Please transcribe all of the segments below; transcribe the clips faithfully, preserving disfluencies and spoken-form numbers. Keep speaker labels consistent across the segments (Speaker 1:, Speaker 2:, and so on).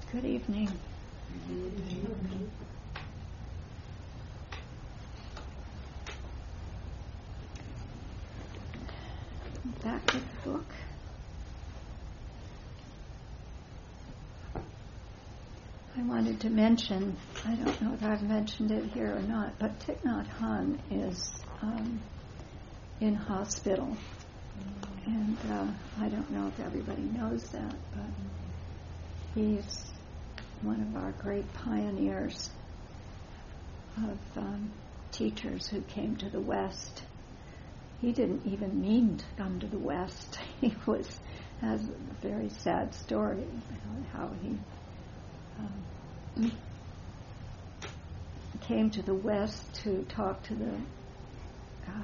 Speaker 1: Good evening. Back with the book. I wanted to mention, I don't know if I've mentioned it here or not, but Thich Nhat Hanh is um, in hospital. And uh, I don't know if everybody knows that, but he's one of our great pioneers of um, teachers who came to the West. He didn't even mean to come to the West. He was has a very sad story how he um, came to the West to talk to the uh,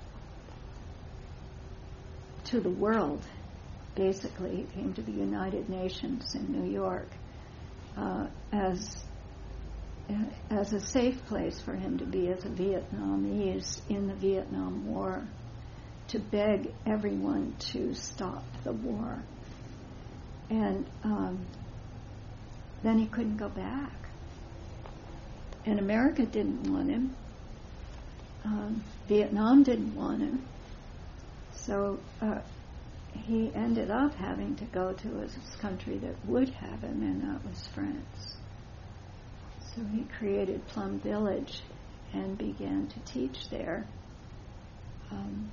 Speaker 1: to the world. Basically, he came to the United Nations in New York uh, as as a safe place for him to be as a Vietnamese in the Vietnam War, to beg everyone to stop the war. And um, then he couldn't go back. And America didn't want him. Um, Vietnam didn't want him. So uh, he ended up having to go to a country that would have him, and that was France. So he created Plum Village and began to teach there, um,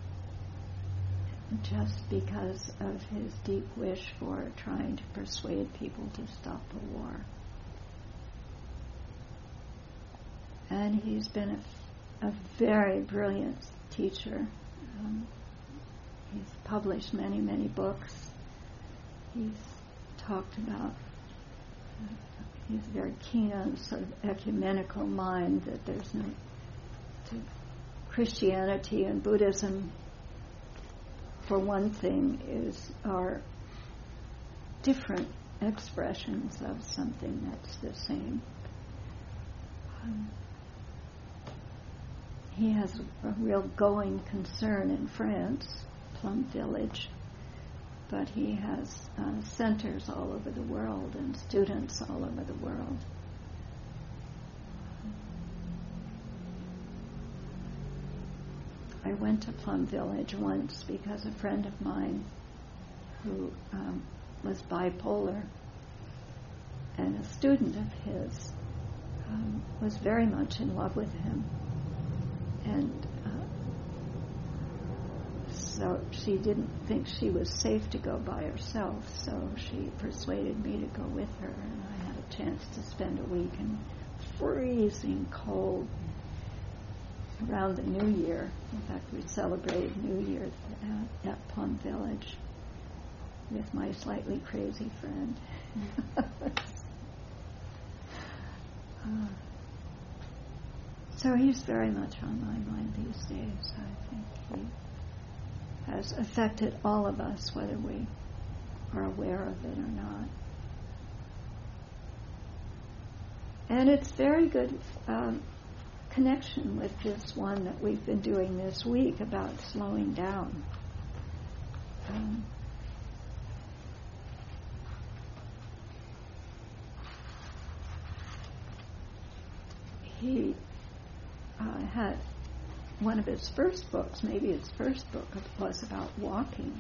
Speaker 1: just because of his deep wish for trying to persuade people to stop the war. And he's been a, a very brilliant teacher. Um, he's published many, many books. He's talked about uh, He's very keen on a sort of ecumenical mind, that there's no to Christianity and Buddhism, for one thing, is are different expressions of something that's the same. Um, he has a, a real going concern in France, Plum Village, but he has uh, centers all over the world and students all over the world. I went to Plum Village once because a friend of mine who um, was bipolar and a student of his um, was very much in love with him. And So she didn't think she was safe to go by herself, so she persuaded me to go with her, and I had a chance to spend a week in freezing cold around the New Year. In fact, we celebrated New Year at, at Plum Village with my slightly crazy friend. uh, so he's very much on my mind these days, I think. He has affected all of us, whether we are aware of it or not. And it's very good um, connection with this one that we've been doing this week about slowing down. Um, he uh, had one of his first books, maybe his first book, was about walking,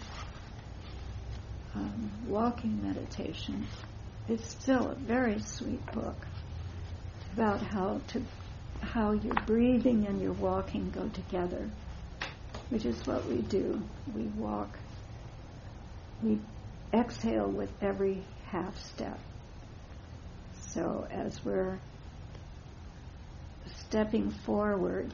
Speaker 1: um, walking meditation. It's still a very sweet book about how to, how your breathing and your walking go together, which is what we do. We walk, we exhale with every half step. So as we're stepping forward,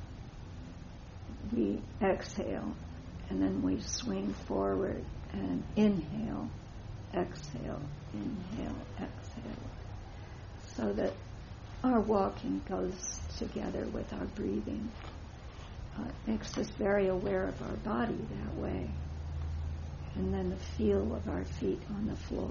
Speaker 1: we exhale, and then we swing forward and inhale, exhale, inhale, exhale, so that our walking goes together with our breathing. Uh, it makes us very aware of our body that way, and then the feel of our feet on the floor.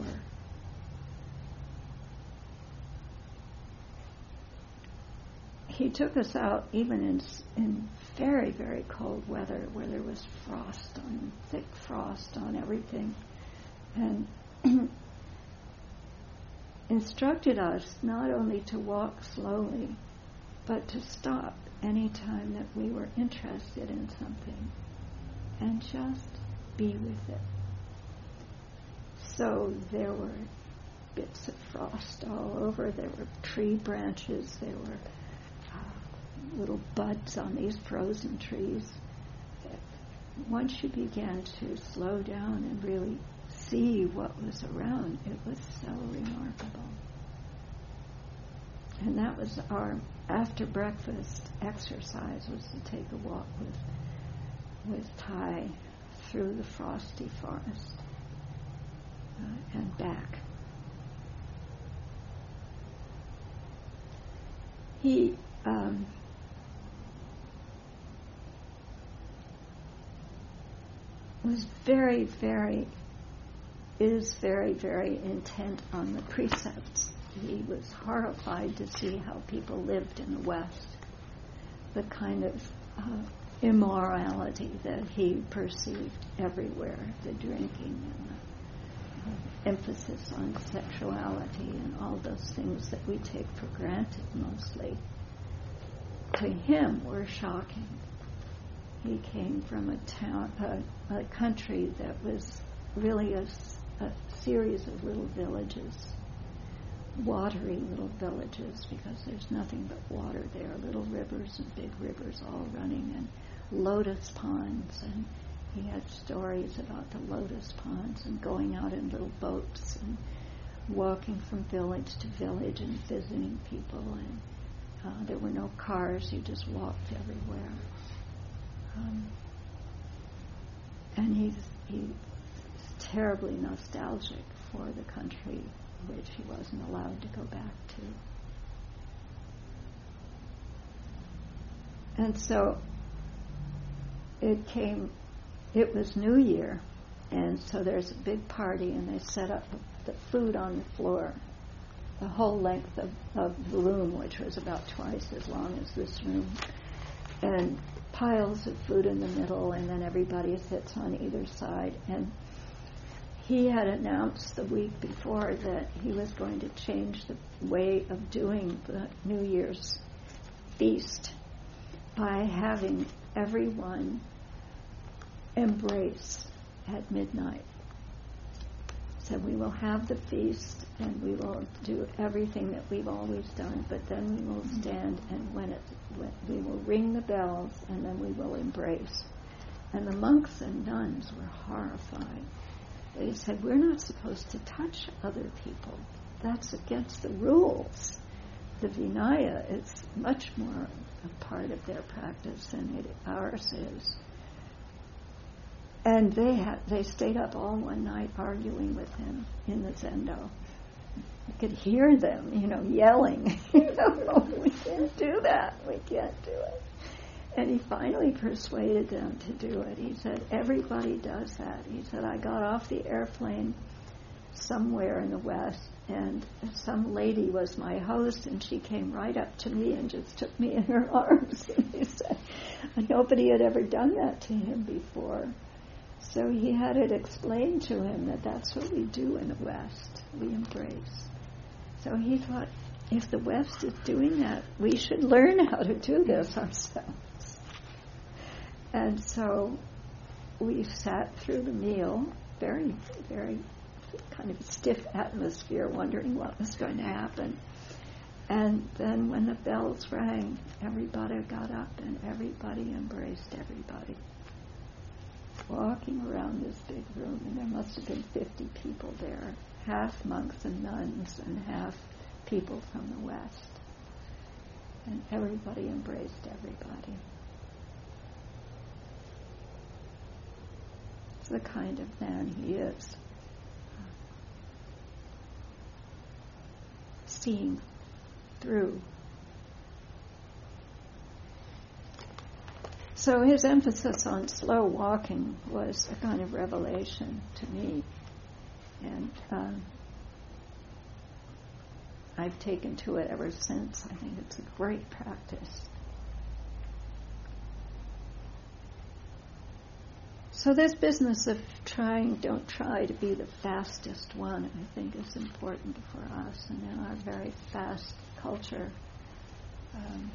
Speaker 1: He took us out even in in very, very cold weather where there was frost on, thick frost on everything. And in instructed us not only to walk slowly, but to stop any time that we were interested in something and just be with it. So there were bits of frost all over, there were tree branches, there were uh, little buds on these frozen trees. Once you began to slow down and really see what was around, it was so remarkable. And that was our after breakfast exercise, was to take a walk with with Ty through the frosty forest uh, and back. He um, was very, very, is very, very intent on the precepts. He was horrified to see how people lived in the West, the kind of uh, immorality that he perceived everywhere, the drinking and the uh, emphasis on sexuality and all those things that we take for granted mostly. To him, were shocking. He came from a town, a, a country that was really a, a series of little villages, watery little villages, because there's nothing but water there, little rivers and big rivers all running, and lotus ponds, and he had stories about the lotus ponds and going out in little boats and walking from village to village and visiting people, and uh, there were no cars, he just walked everywhere. Um, and he's, he's terribly nostalgic for the country which he wasn't allowed to go back to. And so it came, it was New Year, and so there's a big party, and they set up the food on the floor, the whole length of, of the room, which was about twice as long as this room, and piles of food in the middle, and then everybody sits on either side. And he had announced the week before that he was going to change the way of doing the New Year's feast by having everyone embrace at midnight. So we will have the feast and we will do everything that we've always done, but then we will stand and when it, when we will ring the bells and then we will embrace. And the monks and nuns were horrified. They said, we're not supposed to touch other people. That's against the rules. The Vinaya is much more a part of their practice than it, ours is. And they had, they stayed up all one night arguing with him in the zendo. You could hear them, you know, yelling. you know, we can't do that. We can't do it. And he finally persuaded them to do it. He said, everybody does that. He said, I got off the airplane somewhere in the West, and some lady was my host, and she came right up to me and just took me in her arms. And he said, nobody had ever done that to him before. So he had it explained to him that that's what we do in the West. We embrace. So he thought, if the West is doing that, we should learn how to do this ourselves. And so we sat through the meal, very, very kind of stiff atmosphere, wondering what was going to happen. And then when the bells rang, everybody got up and everybody embraced everybody. Walking around this big room, and there must have been fifty people there, half monks and nuns and half people from the West. And everybody embraced everybody. It's the kind of man he is. Seeing through. So his emphasis on slow walking was a kind of revelation to me. And um, I've taken to it ever since. I think it's a great practice. So this business of trying, don't try to be the fastest one, I think is important for us. And in our very fast culture, um,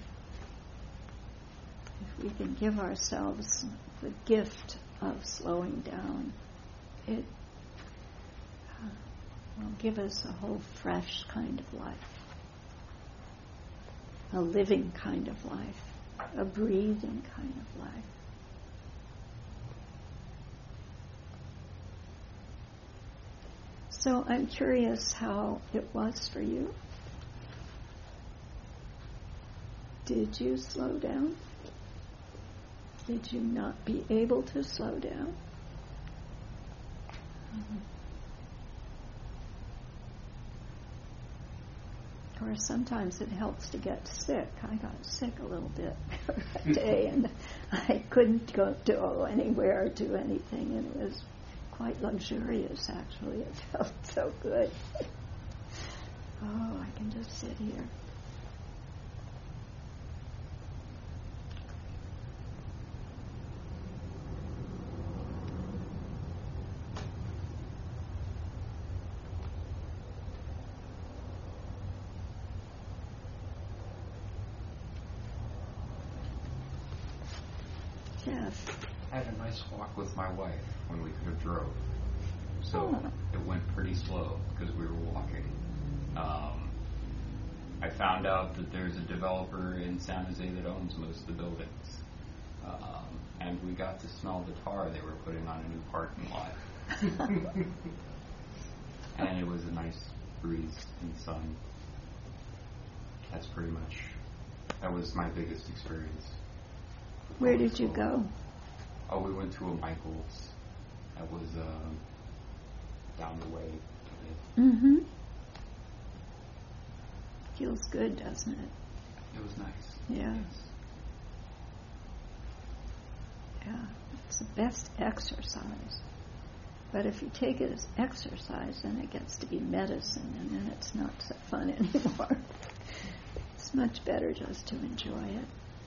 Speaker 1: if we can give ourselves the gift of slowing down, it uh, will give us a whole fresh kind of life, a living kind of life, a breathing kind of life. So I'm curious how it was for you. Did you slow down? Did you not be able to slow down? Mm-hmm. Or sometimes it helps to get sick. I got sick a little bit that day, and I couldn't go to anywhere or do anything, and it was quite luxurious, actually. It felt so good. Oh, I can just sit here. Yes.
Speaker 2: I had a nice walk with my wife when we could have drove. So
Speaker 1: oh.
Speaker 2: It went pretty slow because we were walking. Um, I found out that there's a developer in San Jose that owns most of the buildings. Um, and we got to smell the tar they were putting on a new parking lot. And it was a nice breeze and sun. That's pretty much, that was my biggest experience.
Speaker 1: Where did you go?
Speaker 2: Oh, we went to a Michael's. That was uh, down the way a bit.
Speaker 1: Mm-hmm. Feels good, doesn't it?
Speaker 2: It was nice.
Speaker 1: Yeah.
Speaker 2: Yes.
Speaker 1: Yeah. It's the best exercise. But if you take it as exercise, then it gets to be medicine, and then it's not so fun anymore. It's much better just to enjoy it.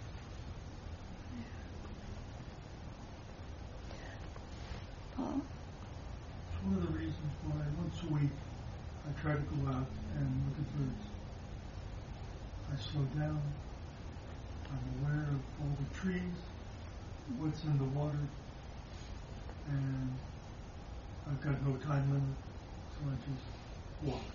Speaker 1: Paul?
Speaker 3: It's one of the reasons why once a week I try to go out and look at birds. I slow down. I'm aware of all the trees, what's in the water, and I've got no time limit, so I just walk.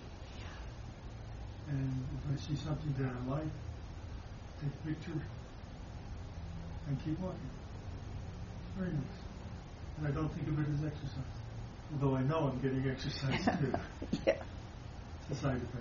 Speaker 3: And if I see something that I like, take a picture and keep walking. It's very nice. And I don't think of it as exercise, although I know I'm getting exercise too.
Speaker 1: Yeah.
Speaker 3: It's a side effect.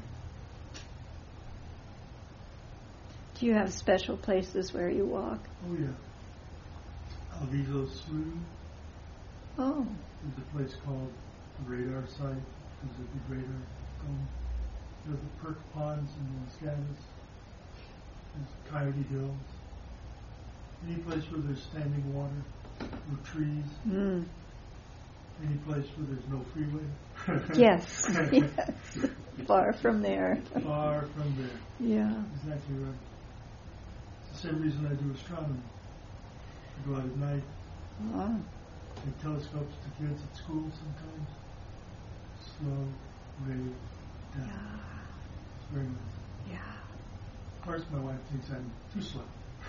Speaker 1: Do you have special places where you walk?
Speaker 3: Oh yeah. Alviso Sul.
Speaker 1: Oh.
Speaker 3: There's a place called the Radar Site. There's a big radar dome. There's the Perk Ponds in Los Gatos. There's Coyote Hills. Any place where there's standing water, no trees.
Speaker 1: Mm.
Speaker 3: Any place where there's no freeway.
Speaker 1: Yes. Yes. Far from there.
Speaker 3: Far from there.
Speaker 1: Yeah.
Speaker 3: Exactly right. It's the same reason I do astronomy. I go out at night.
Speaker 1: Oh.
Speaker 3: Take telescopes to kids at school sometimes. Slow, rate down.
Speaker 1: Yeah.
Speaker 3: It's very nice.
Speaker 1: Yeah.
Speaker 3: Of course, my wife thinks I'm too slow.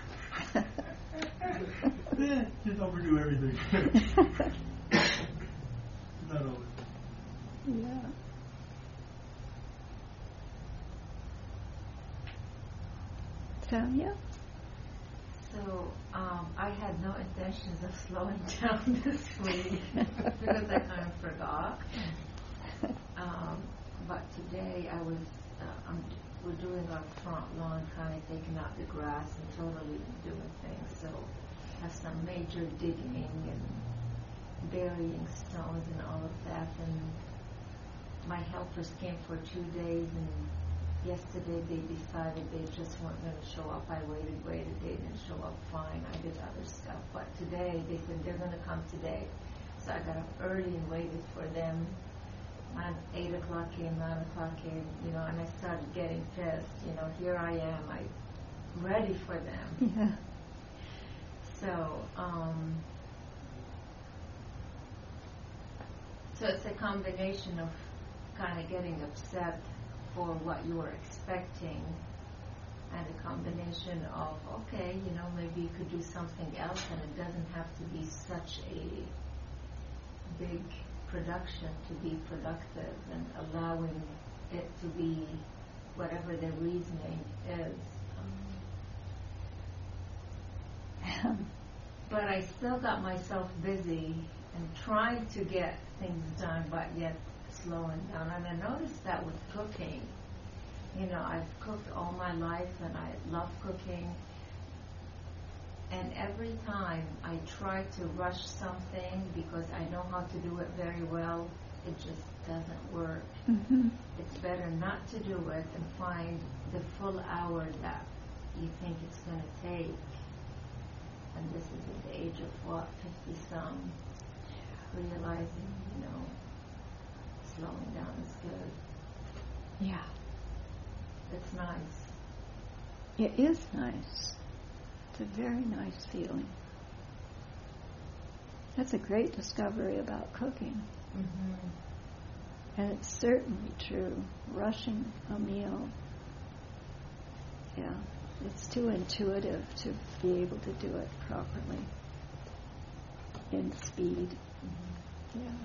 Speaker 3: eh, just overdo everything. Not always.
Speaker 1: Yeah. Tanya?
Speaker 4: So um, I had no intentions of slowing down this week because I kind of forgot. Um, but today I was, uh, I'm, we're doing our front lawn, kind of taking out the grass and totally doing things. So I have some major digging and burying stones and all of that. And my helpers came for two days, and yesterday they decided they just weren't going to show up. I waited, waited, they didn't show up. Fine, I did other stuff. But today they said they're going to come today. So I got up early and waited for them. And eight o'clock came, nine o'clock came, you know, and I started getting pissed. You know, here I am, I'm ready for them.
Speaker 1: Yeah.
Speaker 4: So, um, So it's a combination of kind of getting upset for what you were expecting, and a combination of, okay, you know, maybe you could do something else, and it doesn't have to be such a big production to be productive, and allowing it to be whatever the reasoning is. Um, but I still got myself busy and trying to get things done, but yet slowing down. And I noticed that with cooking. You know, I've cooked all my life, and I love cooking. And every time I try to rush something because I know how to do it very well, it just doesn't work.
Speaker 1: Mm-hmm.
Speaker 4: It's better not to do it and find the full hour that you think it's going to take. And this is at the age of what, fifty-some, realizing, you know, slowing down is good.
Speaker 1: Yeah.
Speaker 4: It's nice.
Speaker 1: It is nice. It's a very nice feeling. That's a great discovery about cooking.
Speaker 4: Mm-hmm.
Speaker 1: And it's certainly true. Rushing a meal, yeah, it's too intuitive to be able to do it properly in speed.
Speaker 4: Mm-hmm.
Speaker 1: Yeah.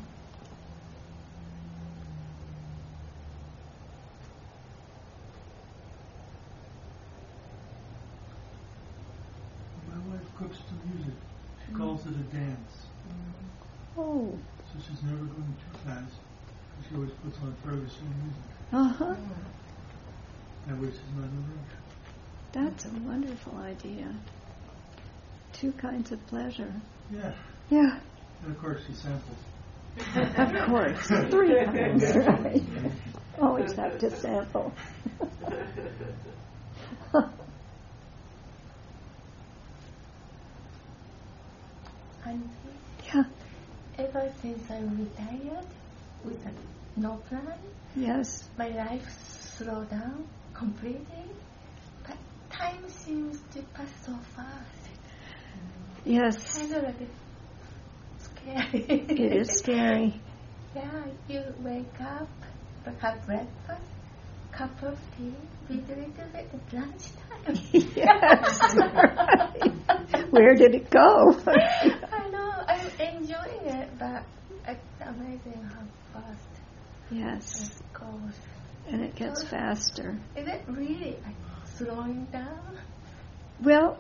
Speaker 3: My wife cooks to music. She mm-hmm. calls it a dance.
Speaker 4: Mm-hmm.
Speaker 1: Oh.
Speaker 3: So she's never going too fast. She always puts on Ferguson music.
Speaker 1: Uh-huh.
Speaker 4: Mm-hmm.
Speaker 3: That way she's not in a rush.
Speaker 1: That's a wonderful idea. Two kinds of pleasure.
Speaker 3: Yeah.
Speaker 1: Yeah.
Speaker 3: And of course she samples.
Speaker 1: Of course. Three kinds, right? Always have to sample.
Speaker 5: Auntie,
Speaker 1: Yeah.
Speaker 5: ever since I retired with a, no plan,
Speaker 1: Yes.
Speaker 5: my life slowed down completely, but time seems to pass so fast.
Speaker 1: Yes.
Speaker 5: Kind of like scary.
Speaker 1: It is scary.
Speaker 5: Yeah, you wake up, have breakfast, cup of tea, with a little bit of lunchtime.
Speaker 1: Yes. Right. Where did it go?
Speaker 5: I know, I'm enjoying it, but it's amazing how fast
Speaker 1: Yes.
Speaker 5: it goes.
Speaker 1: And it gets faster.
Speaker 5: Is it really like slowing down?
Speaker 1: Well,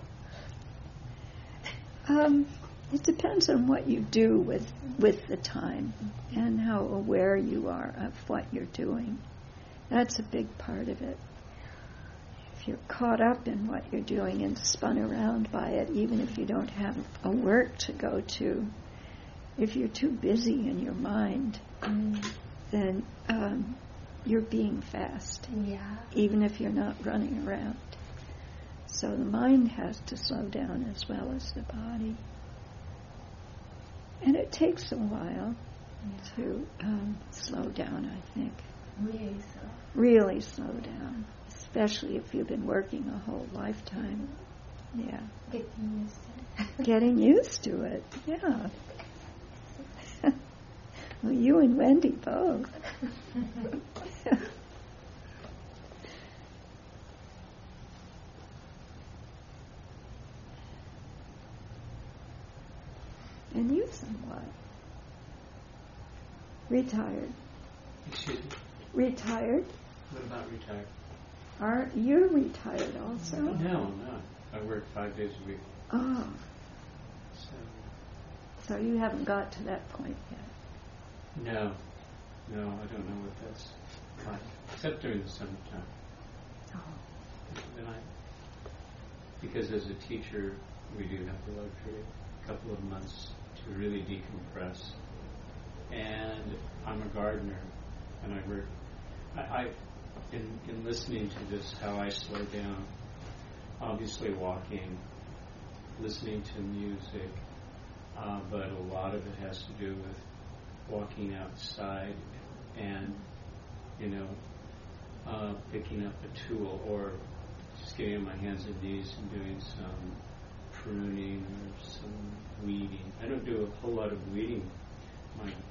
Speaker 1: um, it depends on what you do with with the time and how aware you are of what you're doing. That's a big part of it. If you're caught up in what you're doing and spun around by it, even if you don't have a work to go to, if you're too busy in your mind,
Speaker 5: Mm.
Speaker 1: then um, you're being fast,
Speaker 5: Yeah.
Speaker 1: even if you're not running around. So the mind has to slow down as well as the body. And it takes a while
Speaker 5: Yeah.
Speaker 1: to um, slow down, I think.
Speaker 5: Really so.
Speaker 1: Really slow down, especially if you've been working a whole lifetime. Yeah.
Speaker 5: Getting used to it.
Speaker 1: Getting used to it, yeah. Well, you and Wendy both. And you somewhat. Retired.
Speaker 6: Excuse me?
Speaker 1: Retired?
Speaker 6: What about retired?
Speaker 1: Are you retired also?
Speaker 6: No, no. I work five days a week.
Speaker 1: Oh,
Speaker 6: So,
Speaker 1: so you haven't got to that point yet.
Speaker 6: no. No, I don't know what that's like. Except during the summertime.
Speaker 1: Oh.
Speaker 6: Then I, because as a teacher, we do have the luxury of a couple of months to really decompress. And I'm a gardener, and I work. I, I in, in listening to this, how I slow down, obviously walking, listening to music, uh, but a lot of it has to do with walking outside and, you know, uh, picking up a tool or just getting on my hands and knees and doing some pruning or some weeding. I don't do a whole lot of weeding. My my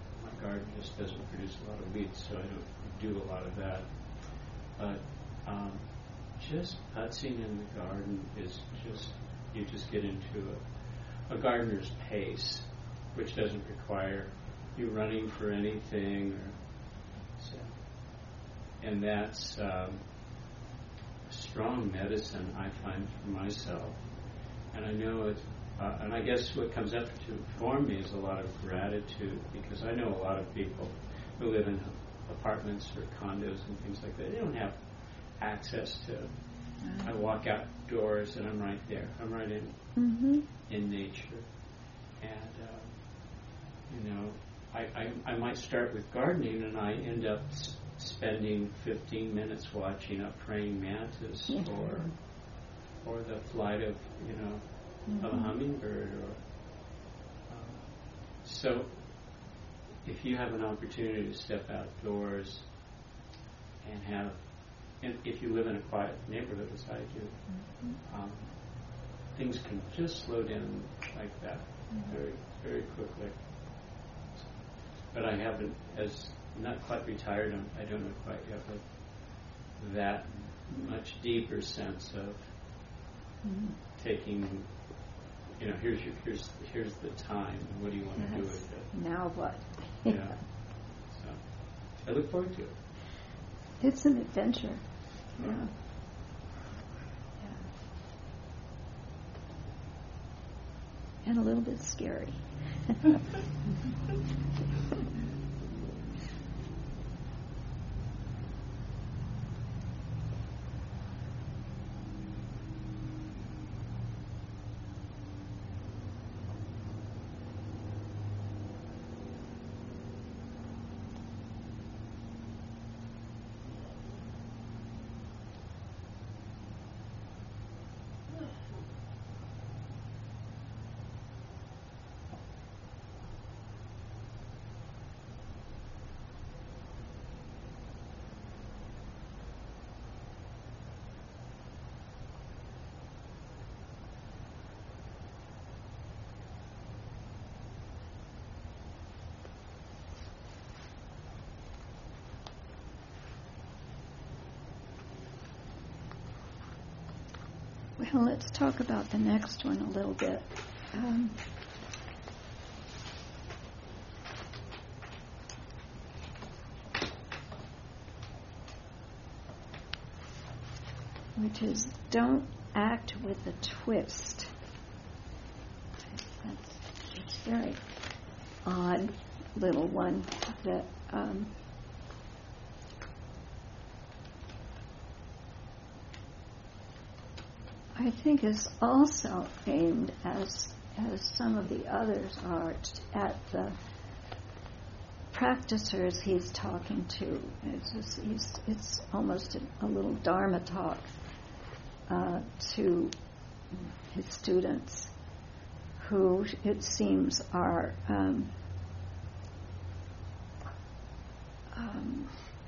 Speaker 6: garden just doesn't produce a lot of weeds, so I don't do a lot of that. But um, just putzing in the garden is just, you just get into a, a gardener's pace, which doesn't require you running for anything. Or, so. And that's um, strong medicine, I find, for myself. And I know it, uh, and I guess what comes up to form me is a lot of gratitude, because I know a lot of people who live in apartments or condos and things like that. They don't have access to. Mm-hmm. I walk outdoors and I'm right there. I'm right in mm-hmm. in nature, and uh, you know, I, I I might start with gardening and I end up s- spending fifteen minutes watching a praying mantis mm-hmm. or or the flight of you know mm-hmm. of a hummingbird or uh, so. If you have an opportunity to step outdoors and have, and if you live in a quiet neighborhood as I do, mm-hmm. um, things can just slow down like that mm-hmm. very, very quickly. But I haven't, as I'm not quite retired, I'm, I don't know quite yet, but that much deeper sense of mm-hmm. taking. You know, here's your here's here's the time. What do you want yes. to do with it?
Speaker 1: Now what?
Speaker 6: Yeah. So I look forward to it.
Speaker 1: It's an adventure. Yeah. Yeah. And a little bit scary. Well, let's talk about the next one a little bit. Um, which is don't act with a twist. That's it's a very odd little one that um, I think is also aimed, as as some of the others are, at the practicers he's talking to. It's just, he's, it's almost a, a little Dharma talk uh, to his students, who it seems are um, um,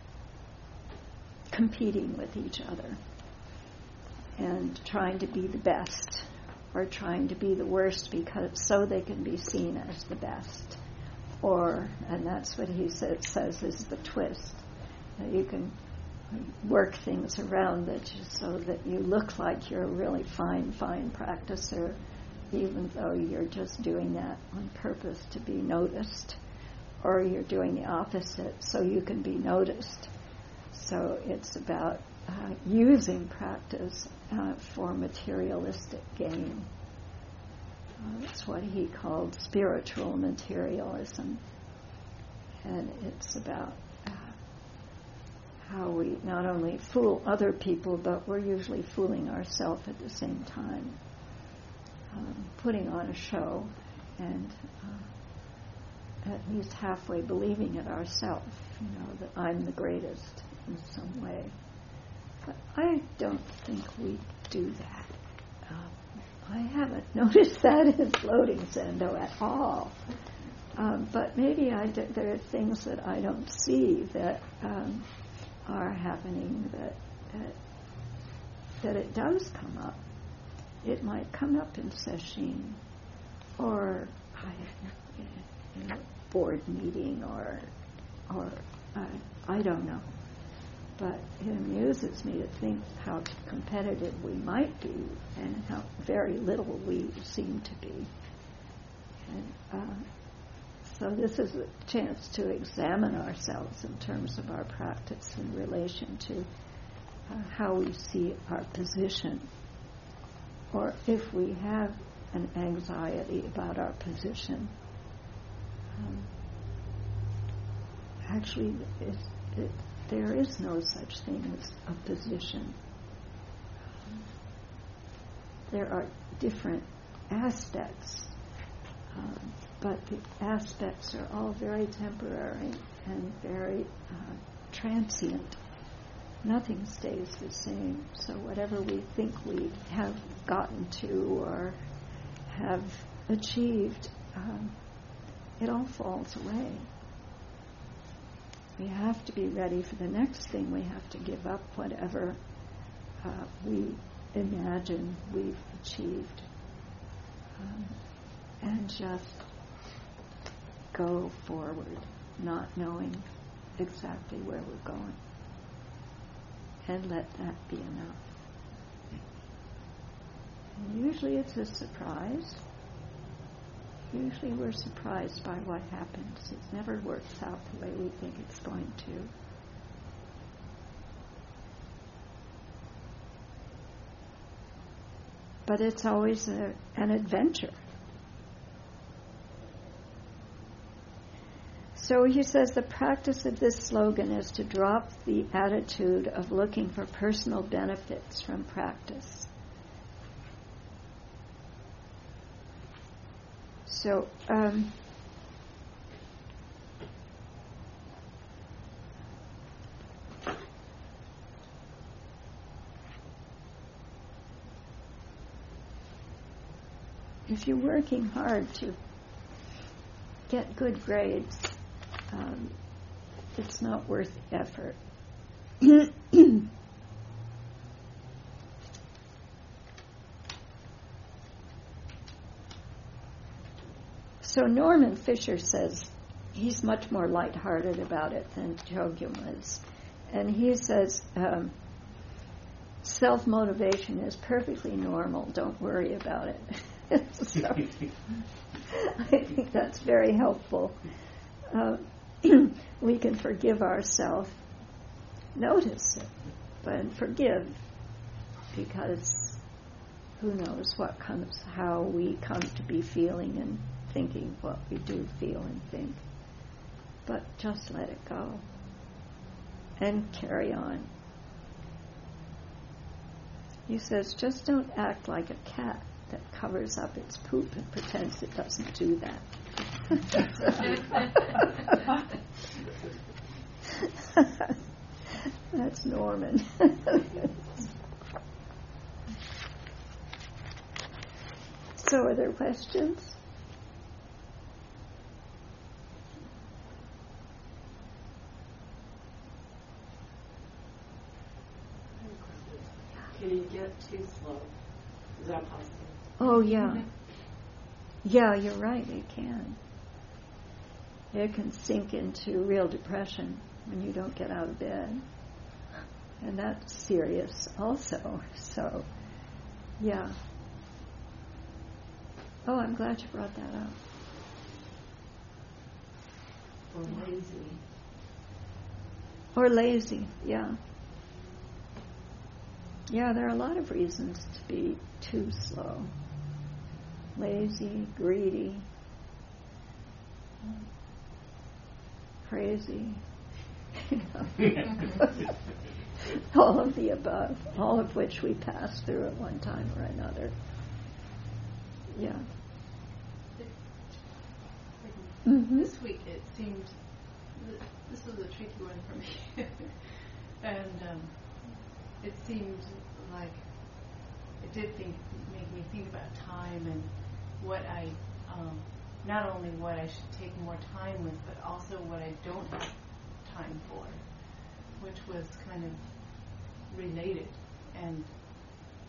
Speaker 1: competing with each other and trying to be the best, or trying to be the worst because so they can be seen as the best. Or, and that's what he says, says is the twist, that you can work things around that just so that you look like you're a really fine, fine practicer, even though you're just doing that on purpose to be noticed, or you're doing the opposite so you can be noticed. So it's about uh, using practice uh, for materialistic gain. Uh, that's what he called spiritual materialism. And it's about uh, how we not only fool other people, but we're usually fooling ourselves at the same time, um, putting on a show and uh, at least halfway believing it ourselves, you know, that I'm the greatest in some way. But I don't think we do that. Um, I haven't noticed that in floating Zendo at all. Um, but maybe I do, there are things that I don't see that um, are happening that, that that it does come up. It might come up in sesshin, or I, you know, board meeting or, or uh, I don't know. But it amuses me to think how competitive we might be and how very little we seem to be. And uh, so this is a chance to examine ourselves in terms of our practice in relation to uh, how we see our position, or if we have an anxiety about our position. Um, actually, it, it, there is no such thing as a position. There are different aspects, um, but the aspects are all very temporary and very uh, transient. Nothing stays the same. So whatever we think we have gotten to or have achieved, um, it all falls away. We have to be ready for the next thing. We have to give up whatever uh, we imagine we've achieved, um, and just go forward, not knowing exactly where we're going, and let that be enough. And usually it's a surprise. Usually we're surprised by what happens. It never works out the way we think it's going to. But it's always a, an adventure. So he says the practice of this slogan is to drop the attitude of looking for personal benefits from practice. So, um, if you're working hard to get good grades, um, it's not worth the effort. So Norman Fisher says he's much more lighthearted about it than Chogyam is. And he says um, self-motivation is perfectly normal. Don't worry about it. So I think that's very helpful. Uh, we can forgive ourselves, notice it, but forgive, because who knows what comes, how we come to be feeling and thinking what we do feel and think. But just let it go and carry on. He says, just don't act like a cat that covers up its poop and pretends it doesn't do that. That's Norman. So are there questions?
Speaker 7: Can you get too slow? Is that possible?
Speaker 1: Oh, yeah. Yeah, you're right, it can. It can sink into real depression when you don't get out of bed. And that's serious also. So, yeah. Oh, I'm glad you brought that up.
Speaker 7: Or lazy?
Speaker 1: Or lazy, yeah. Yeah, there are a lot of reasons to be too slow. Lazy, greedy, crazy, you know. All of the above, all of which we pass through at one time or another. Yeah. Mm-hmm.
Speaker 8: This week it seemed, this was a tricky one for me, and um, it seemed like it did think, make me think about time and what I, um, not only what I should take more time with, but also what I don't have time for, which was kind of related, and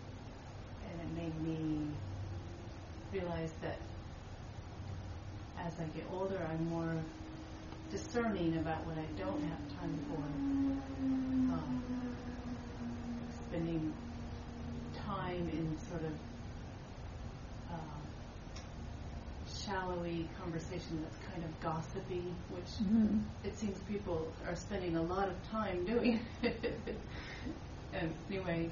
Speaker 8: and it made me realize that as as I get older, I'm more discerning about what I don't have time for. Um, spending time in sort of uh, shallowy conversation that's kind of gossipy, which
Speaker 1: Mm-hmm.
Speaker 8: it seems people are spending a lot of time doing. And anyway,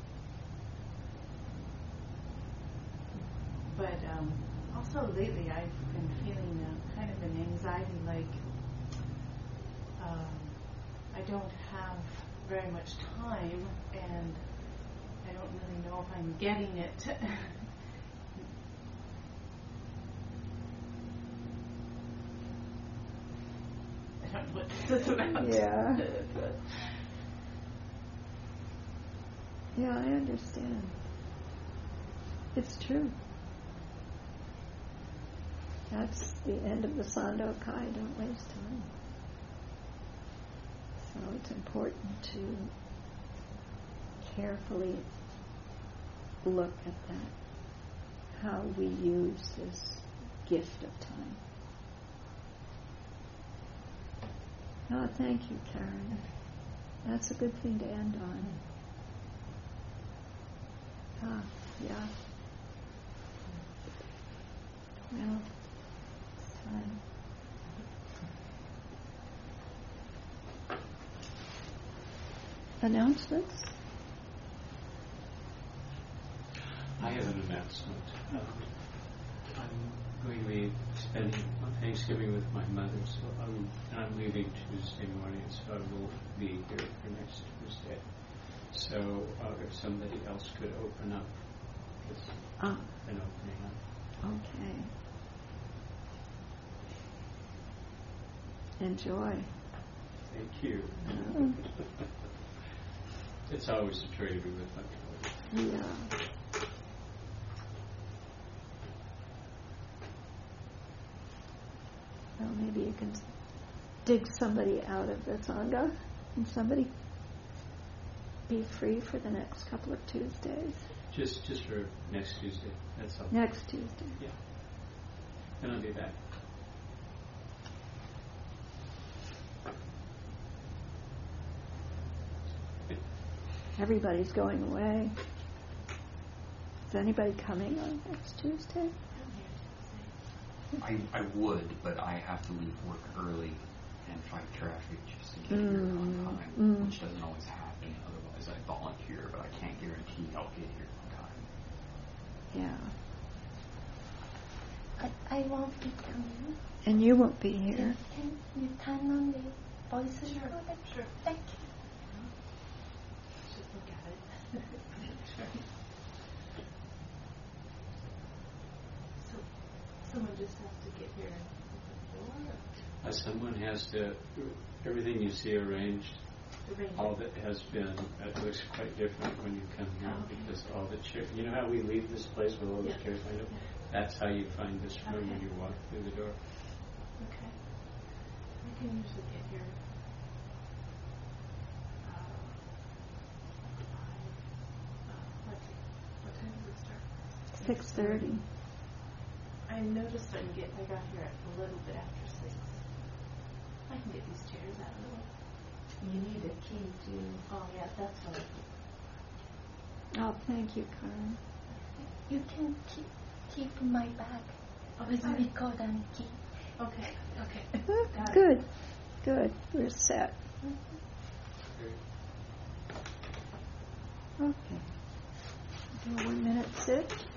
Speaker 8: but um, also lately I've been feeling uh, kind of an anxiety, like um, I don't have very much time, and I don't really know if I'm getting it. I don't know what this is about.
Speaker 1: Yeah. Yeah, I understand. It's true. That's the end of the Sando Kai, don't waste time. So it's important to carefully look at that, how we use this gift of time. Oh, thank you, Karen. That's a good thing to end on. Ah, yeah. Well, it's time. Announcements?
Speaker 6: I have an announcement. Um, I'm going to be spending Thanksgiving with my mother, so I'm, and I'm leaving Tuesday morning, so I will be here for next Tuesday. So uh, if somebody else could open up, it's
Speaker 1: Ah,
Speaker 6: been opening up.
Speaker 1: okay. Enjoy.
Speaker 6: Thank you.
Speaker 1: Mm.
Speaker 6: It's always a joy to be with my mother.
Speaker 1: Yeah. Well, maybe you can dig somebody out of the Sangha and somebody be free for the next couple of Tuesdays.
Speaker 6: Just, just for next Tuesday. That's all.
Speaker 1: Next Tuesday.
Speaker 6: Yeah. And I'll be back.
Speaker 1: Everybody's going away. Is anybody coming on next Tuesday?
Speaker 2: I, I would, but I have to leave work early and fight traffic just to get here on
Speaker 1: Mm,
Speaker 2: time,
Speaker 1: mm.
Speaker 2: which doesn't always happen. Otherwise, I volunteer, but I can't guarantee I'll get here on time.
Speaker 1: Yeah.
Speaker 5: I, I won't be coming.
Speaker 1: And you won't be here.
Speaker 5: Can you turn on the voice recorder?
Speaker 8: Sure.
Speaker 5: Thank you.
Speaker 8: Just look at it. So someone just has to get here and open the door.
Speaker 6: Uh, someone has to, everything you see arranged,
Speaker 8: Arrange
Speaker 6: all
Speaker 8: it.
Speaker 6: that has been, it looks quite different when you come here because all the chairs, you know how we leave this place with all the
Speaker 8: Yeah.
Speaker 6: chairs lined up?
Speaker 8: Yeah.
Speaker 6: That's how you find this room when
Speaker 8: Okay.
Speaker 6: you walk through the door.
Speaker 8: Okay. I can usually get here. Uh, five. Uh, what, what time does it start?
Speaker 1: Six thirty.
Speaker 8: I noticed I can get. I got here a little bit after six. I can get these chairs out of the way.
Speaker 4: You need a key to.
Speaker 8: Oh yeah, that's all.
Speaker 1: Oh, thank you, Karen.
Speaker 5: You can keep, keep my bag with
Speaker 8: Okay.
Speaker 5: record and key.
Speaker 8: Okay. Okay. Got it.
Speaker 1: Good. Good. We're set. Okay. Do a one minute sit.